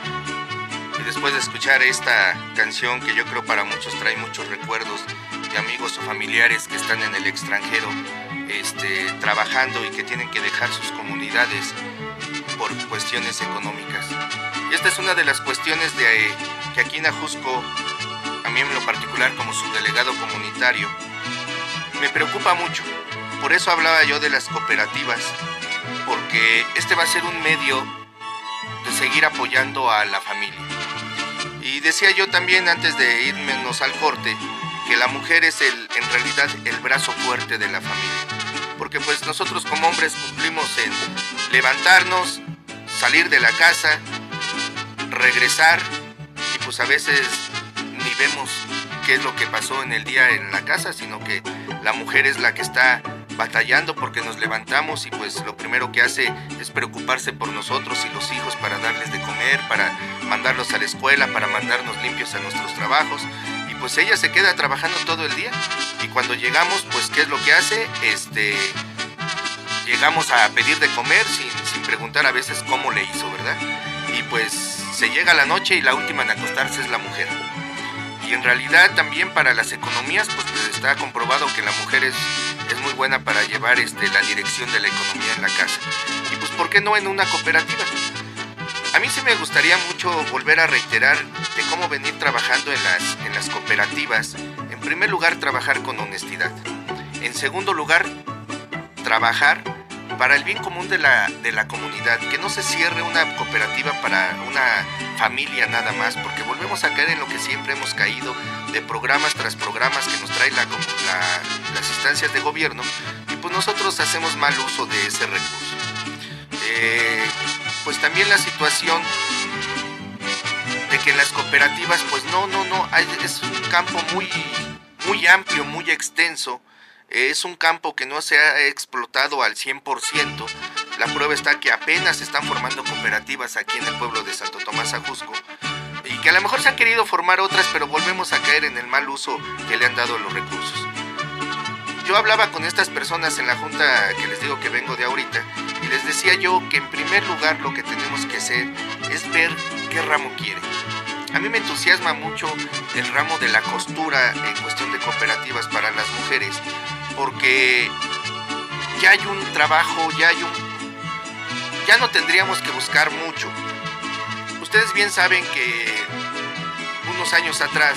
Speaker 4: y después de escuchar esta canción que yo creo para muchos trae muchos recuerdos de amigos o familiares que están en el extranjero este, trabajando y que tienen que dejar sus comunidades por cuestiones económicas. Y esta es una de las cuestiones de, eh, que aquí en Ajusco, a mí en lo particular como subdelegado comunitario, me preocupa mucho. Por eso hablaba yo de las cooperativas, porque este va a ser un medio de seguir apoyando a la familia. Y decía yo también antes de irnos al corte que la mujer es el, en realidad el brazo fuerte de la familia, porque pues nosotros como hombres cumplimos en levantarnos, salir de la casa, regresar y pues a veces ni vemos qué es lo que pasó en el día en la casa, sino que la mujer es la que está batallando porque nos levantamos y pues lo primero que hace es preocuparse por nosotros y los hijos para darles de comer, para mandarlos a la escuela, para mandarnos limpios a nuestros trabajos, y pues ella se queda trabajando todo el día y cuando llegamos pues ¿qué es lo que hace? Este, llegamos a pedir de comer sin, sin preguntar a veces cómo le hizo, ¿verdad? Y pues se llega la noche y la última en acostarse es la mujer. Y en realidad también para las economías pues, pues está comprobado que la mujer es, es muy buena para llevar este, la dirección de la economía en la casa. Y pues ¿por qué no en una cooperativa? A mí sí me gustaría mucho volver a reiterar de cómo venir trabajando en las, en las cooperativas. En primer lugar, trabajar con honestidad. En segundo lugar, trabajar para el bien común de la, de la comunidad, que no se cierre una cooperativa para una familia nada más, porque volvemos a caer en lo que siempre hemos caído, de programas tras programas que nos trae la, la, las instancias de gobierno, y pues nosotros hacemos mal uso de ese recurso. Eh, pues también la situación de que en las cooperativas, pues no, no, no, hay, es un campo muy, muy amplio, muy extenso. Es un campo que no se ha explotado al cien por ciento. La prueba está que apenas se están formando cooperativas aquí en el pueblo de Santo Tomás Ajusco y que a lo mejor se han querido formar otras, pero volvemos a caer en el mal uso que le han dado los recursos. Yo hablaba con estas personas en la junta que les digo que vengo de ahorita y les decía yo que en primer lugar lo que tenemos que hacer es ver qué ramo quieren. A mí me entusiasma mucho el ramo de la costura en cuestión de cooperativas para las mujeres, porque ya hay un trabajo, ya hay un... ya no tendríamos que buscar mucho. Ustedes bien saben que unos años atrás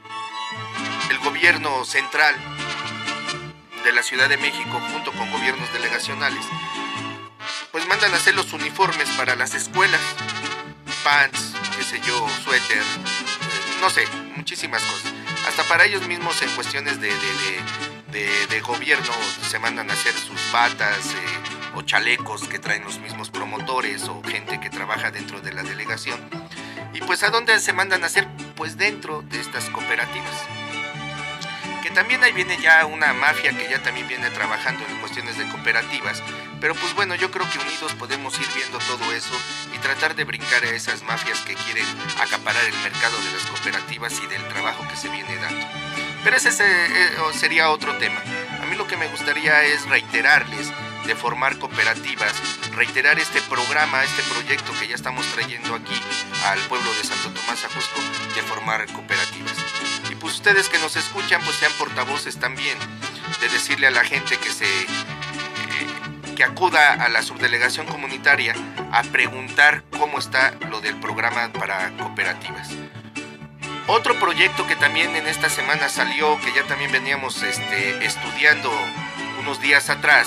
Speaker 4: el gobierno central de la Ciudad de México, junto con gobiernos delegacionales, pues mandan a hacer los uniformes para las escuelas, pants, qué sé yo, suéter, eh, no sé, muchísimas cosas. Hasta para ellos mismos en cuestiones de, de, de, de, de gobierno se mandan a hacer sus batas eh, o chalecos que traen los mismos promotores o gente que trabaja dentro de la delegación. Y pues ¿a dónde se mandan a hacer? Pues dentro de estas cooperativas. Que también ahí viene ya una mafia que ya también viene trabajando en cuestiones de cooperativas. Pero pues bueno, yo creo que unidos podemos ir viendo todo eso y tratar de brincar a esas mafias que quieren acaparar el mercado de las cooperativas y del trabajo que se viene dando. Pero ese sería otro tema. A mí lo que me gustaría es reiterarles de formar cooperativas, reiterar este programa, este proyecto que ya estamos trayendo aquí al pueblo de Santo Tomás Ajusco, de formar cooperativas. Y pues ustedes que nos escuchan, pues sean portavoces también, de decirle a la gente que se eh, que acuda a la subdelegación comunitaria a preguntar cómo está lo del programa para cooperativas. Otro proyecto que también en esta semana salió, que ya también veníamos este, estudiando unos días atrás,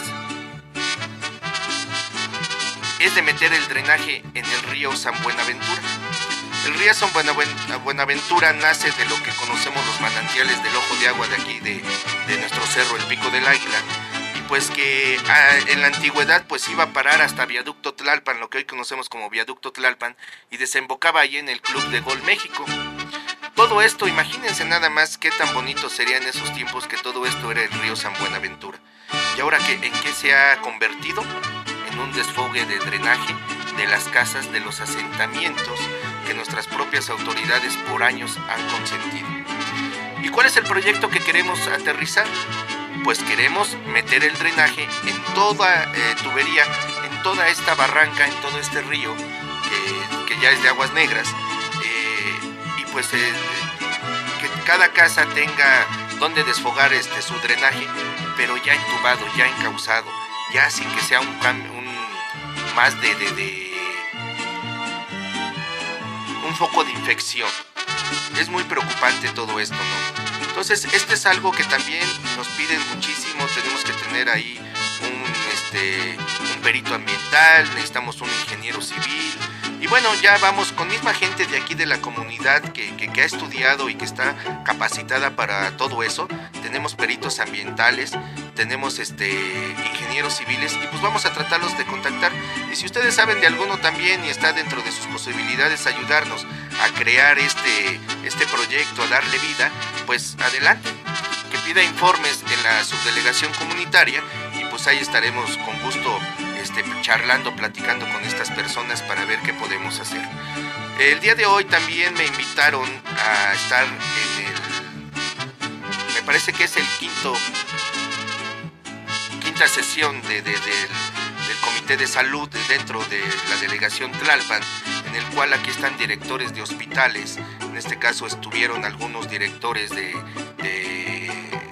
Speaker 4: es de meter el drenaje en el río San Buenaventura. El río San Buenaventura nace de lo que conocemos los manantiales del ojo de agua de aquí, de, de nuestro cerro, el Pico del Águila, y pues que ah, en la antigüedad pues iba a parar hasta Viaducto Tlalpan, lo que hoy conocemos como Viaducto Tlalpan, y desembocaba ahí en el Club de Gol México. Todo esto, imagínense nada más qué tan bonito sería en esos tiempos que todo esto era el río San Buenaventura. ¿Y ahora qué, en qué se ha convertido? En un desfogue de drenaje de las casas, de los asentamientos que nuestras propias autoridades por años han consentido. ¿Y cuál es el proyecto que queremos aterrizar? Pues queremos meter el drenaje en toda eh, tubería, en toda esta barranca, en todo este río que, que ya es de aguas negras, eh, y pues eh, que cada casa tenga donde desfogar este, su drenaje, pero ya entubado, ya encauzado, ya sin que sea un cambio, un más de, de, de un foco de infección. Es muy preocupante todo esto, ¿no? Entonces, este es algo que también nos piden muchísimo. Tenemos que tener ahí un, este, un perito ambiental, necesitamos un ingeniero civil. Y bueno, ya vamos con misma gente de aquí de la comunidad que, que, que ha estudiado y que está capacitada para todo eso. Tenemos peritos ambientales, tenemos este, ingenieros civiles, y pues vamos a tratarlos de contactar. Y si ustedes saben de alguno también y está dentro de sus posibilidades ayudarnos a crear este, este proyecto, a darle vida, pues adelante, que pida informes en la subdelegación comunitaria y pues ahí estaremos con gusto este, charlando, platicando con estas personas para ver qué podemos hacer. El día de hoy también me invitaron a estar en el, me parece que es el quinto, quinta sesión de, de, de, del Comité de Salud dentro de la delegación Tlalpan, en el cual aquí están directores de hospitales. En este caso estuvieron algunos directores de, de,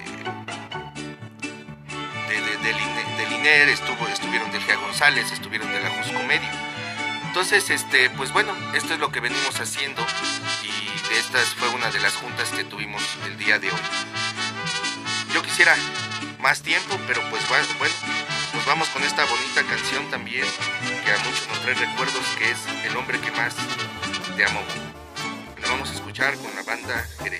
Speaker 4: de, de, del, del I N E R, estuvo, estuvieron del G A González, estuvieron de la Ajusco Medio. Entonces, este, pues bueno, esto es lo que venimos haciendo y de estas fue una de las juntas que tuvimos el día de hoy. Yo quisiera más tiempo, pero pues bueno, nos vamos con esta bonita canción también, que a muchos nos trae recuerdos, que es El hombre que más te amó. La vamos a escuchar con la banda Jerez.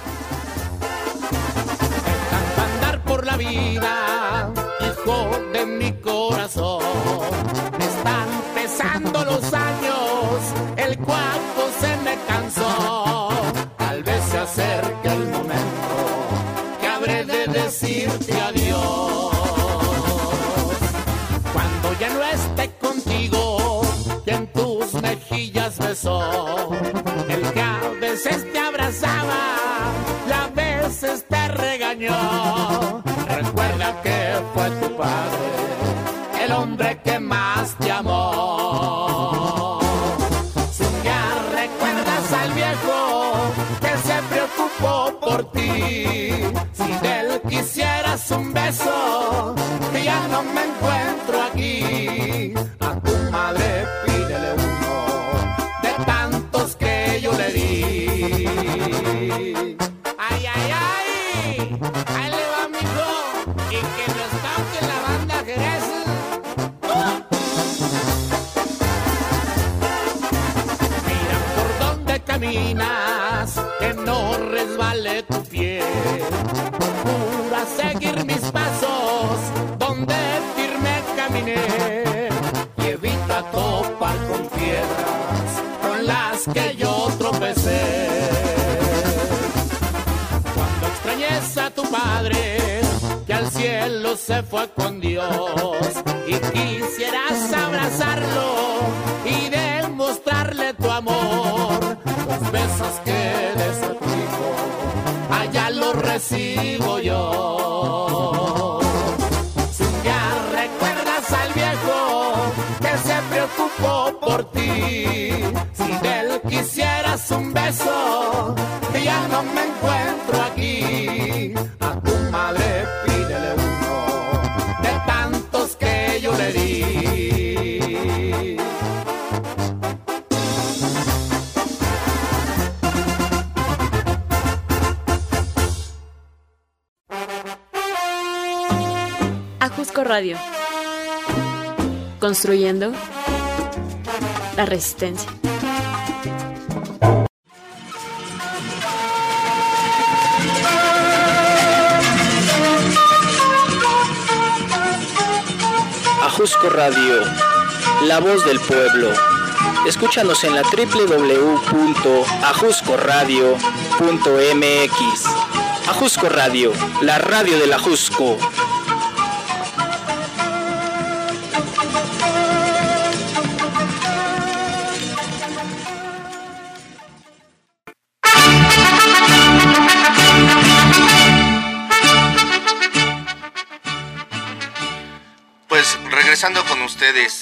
Speaker 8: Andar por la vida, hijo de mi corazón, me están pesando los años, el cuerpo se me cansó, tal vez se acerque el momento que habré de decirte adiós. Cuando ya no esté contigo, que en tus mejillas besó, el que a veces te abrazaba y a veces te regañó. Recuerda que fue tu padre, el hombre que más te amó. Si un día recuerdas al viejo que se preocupó por ti, si de él quisieras un beso, que ya no me encuentro aquí, a tu madre pídele uno de tantos que yo le di. Ay, ay, ay, ahí le va, mijo, y que nos toque la banda Jerez. ¡Uh! padre que al cielo se fue con Dios y quisieras abrazarlo y demostrarle tu amor. Los besos que de su hijo allá los recibo yo. Si un día recuerdas al viejo que se preocupó por ti, si de él quisieras un beso, que ya no me encuentro aquí. A tu madre pídele uno de tantos que yo le di.
Speaker 3: Ajusco Radio. Construyendo la resistencia.
Speaker 1: Ajusco Radio, la voz del pueblo. Escúchanos en la doble u doble u doble u punto ajusco radio punto m x. Ajusco Radio, la radio del Ajusco.
Speaker 4: Pues regresando con ustedes,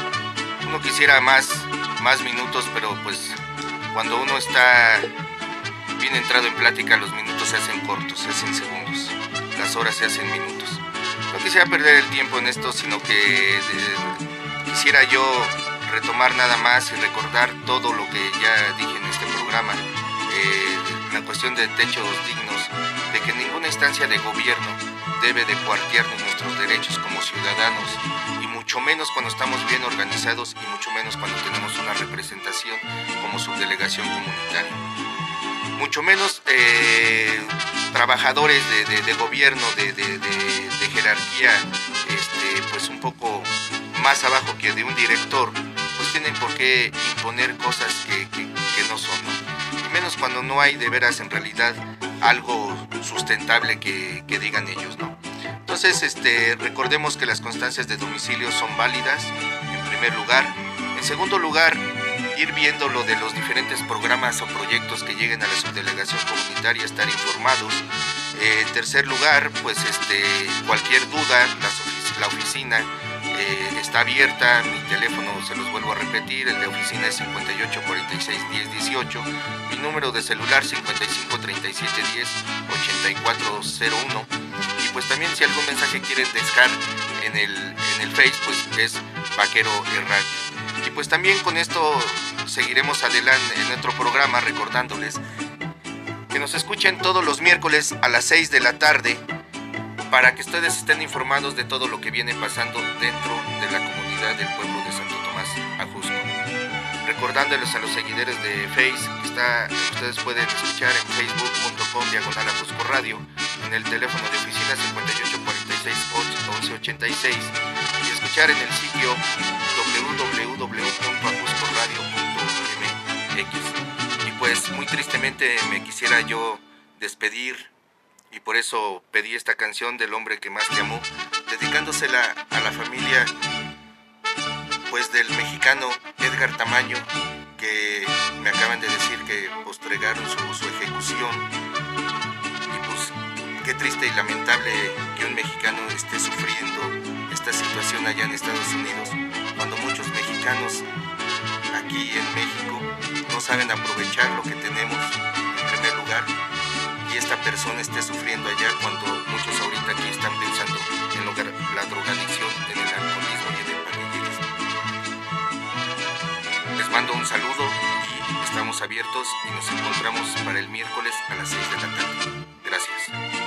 Speaker 4: uno quisiera más, más minutos, pero pues cuando uno está bien entrado en plática, los minutos se hacen cortos, se hacen segundos, las horas se hacen minutos. No quisiera perder el tiempo en esto, sino que eh, quisiera yo retomar nada más y recordar todo lo que ya dije en este programa, eh, la cuestión de techos dignos, de que ninguna instancia de gobierno debe de coartearnos nuestros derechos como ciudadanos, y mucho menos cuando estamos bien organizados, y mucho menos cuando tenemos una representación como subdelegación comunitaria. Mucho menos eh, trabajadores de, de, de gobierno, de, de, de, de jerarquía, este, pues un poco más abajo que de un director, pues tienen por qué imponer cosas que, que, que no son, ¿no? Y menos cuando no hay de veras en realidad algo sustentable que, que digan ellos, ¿no? Entonces, este, recordemos que las constancias de domicilio son válidas, en primer lugar. En segundo lugar, ir viendo lo de los diferentes programas o proyectos que lleguen a la subdelegación comunitaria, estar informados. Eh, en tercer lugar, pues este, cualquier duda, la, ofic- la oficina eh, está abierta. Mi teléfono, se los vuelvo a repetir, el de oficina es cincuenta y ocho, cuarenta y seis, diez, dieciocho. Mi número de celular cincuenta y cinco, treinta y siete, diez, ochenta y cuatro cero uno. Y pues también si algún mensaje quieren dejar en el, en el Face, pues es Vaquero Errante. Y pues también con esto seguiremos adelante en nuestro programa, recordándoles que nos escuchen todos los miércoles a las seis de la tarde para que ustedes estén informados de todo lo que viene pasando dentro de la comunidad del pueblo de Santo Tomás Ajusco. Recordándoles a los seguidores de Face que está, ustedes pueden escuchar en facebook punto com diagonal Ajusco Radio, en el teléfono de oficina cincuenta y ocho, cuarenta y seis, once, ochenta y seis, y escuchar en el sitio doble u doble u doble u punto ajusco radio punto m x. Y pues muy tristemente me quisiera yo despedir, y por eso pedí esta canción del hombre que más te amó, dedicándosela a la familia pues del mexicano Edgar Tamayo, que me acaban de decir que postergaron su, su ejecución. Y pues qué triste y lamentable que un mexicano esté sufriendo esta situación allá en Estados Unidos, cuando muchos mexicanos aquí en México no saben aprovechar lo que tenemos en primer lugar, y esta persona esté sufriendo allá cuando muchos ahorita aquí están pensando en lograr la drogadicción, en el alcoholismo y en el pandillerismo. Les mando un saludo y estamos abiertos, y nos encontramos para el miércoles a las seis de la tarde. Gracias.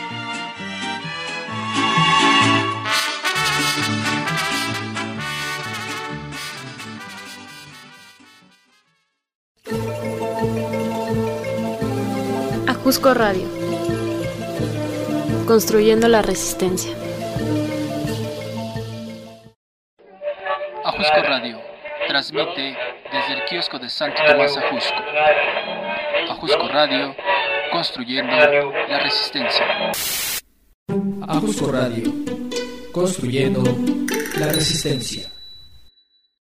Speaker 3: Ajusco Radio. Construyendo la resistencia.
Speaker 2: Ajusco Radio transmite desde el kiosco de Santo Tomás Ajusco. Ajusco Radio, construyendo la resistencia.
Speaker 1: Ajusco Radio, construyendo la resistencia.